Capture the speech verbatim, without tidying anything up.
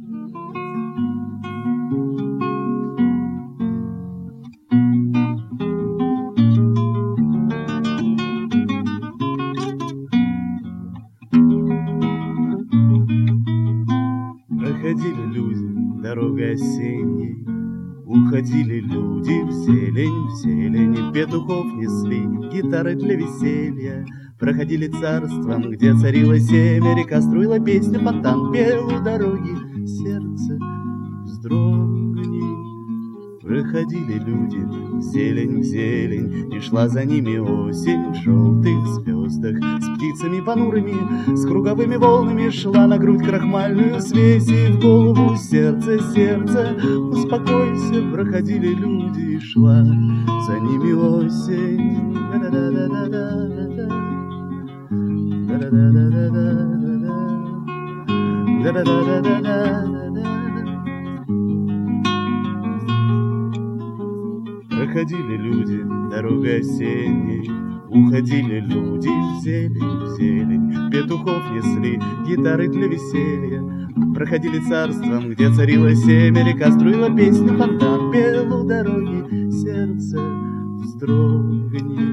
Проходили люди дорогой осенней, уходили люди в зелень, в зелень, петухов несли гитары для веселья. Проходили царством, где царила семя, река струила песню, фонтан пел у дороги, сердце вздрогни. Проходили люди в зелень, в зелень, и шла за ними осень в желтых звездах. С птицами понурыми, с круговыми волнами шла на грудь крахмальную свесь, и в голову сердце, сердце, успокойся. Проходили люди, и шла за ними осень. Да-да-да-да-да-да-да. Проходили люди дорогой осенней, уходили люди в зелень, в зелень, петухов несли гитары для веселья. Проходили царством, где царила семя, река струила песню, фонтан пел у дороги, сердце вздрогни.